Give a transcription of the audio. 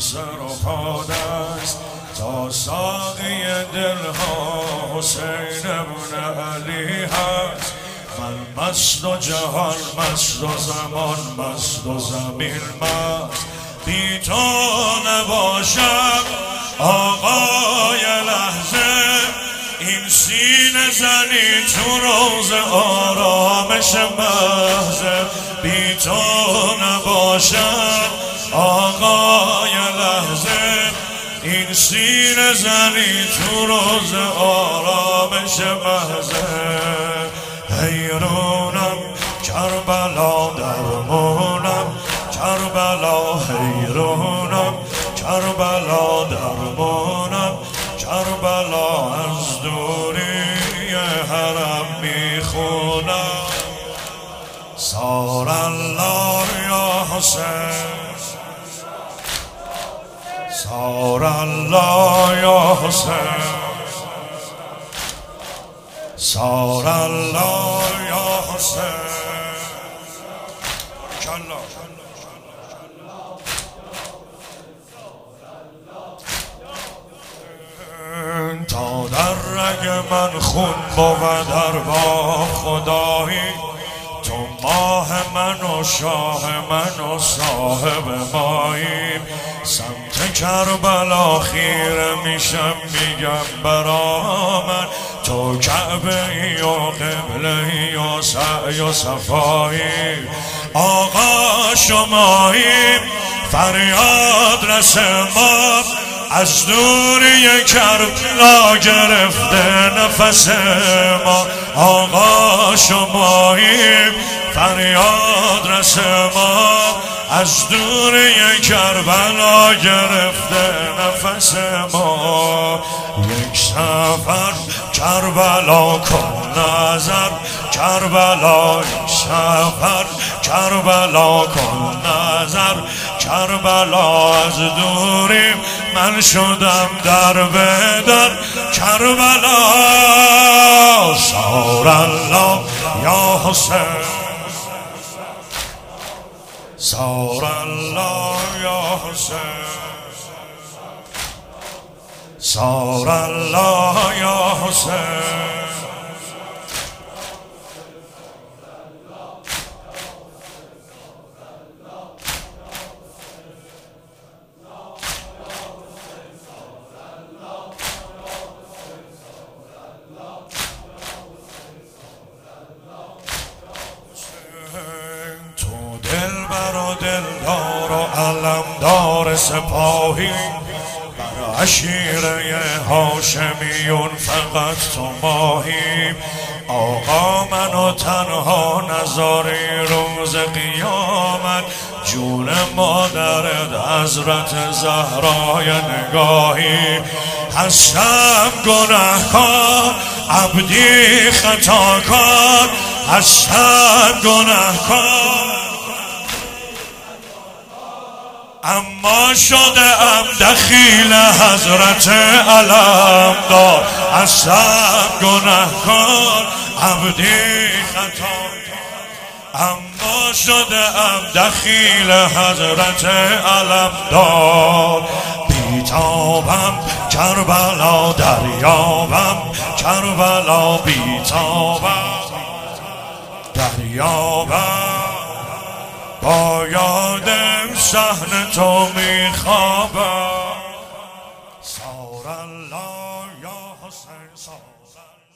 سر و پادست تا ساقی دلها حسین ابن علی هست. من مست و جهان مست و زمان مست و زمین مست، بی تو نباشم آقای لحظه. این سینه زنی تو روز آرامش محضه، بی تو نباشم آقای لحظه. این سینه زنی تو روز آرامش محضه. حیرانم کربلا درمونم کربلا، حیرانم کربلا درمونم کربلا. از دوری حرم میخونم سار الله یا حسین، سار الله یا حسین، سار الله یا حسین. تا در رگ من خون بود ارباب خدایی، تو ماه من و شاه من و صاحب ماییم. سمت کربلا خیره میشم میگم برا من، تو کعبه ای و قبله ای و سعی و صفایی. آقا شماییم فریاد رس ما، از دوری کربلا گرفته نفس ما. آقا شماییم فریاد رس ما، از دوری کربلا گرفته نفس ما. یک سفر کربلا کن نظر کربلا، یک سفر کربلا کن نظر کربلا. از دوری من شدم در بدر کربلا. سار الله یا حسین، سار الله یا حسین، سار الله یا حسین. دلدار و علمدار سپاهی، بر عشیره هاشمیون فقط تو ماهی. آقا منو تنها نذاری روز قیامت، جون مادرت حضرت زهرای نگاهی. هستم گناهکار عبدی خطاکار، هستم گناهکار اما شده ام دخیل حضرت علمدار. هستم گناهکار عبدی خطاکار، اما شده ام دخیل حضرت علمدار. بیتابم کربلا دریابم کربلا، بیتابم دریابم با یادم صحن تو میخوابم. سار الله یا حسین، سار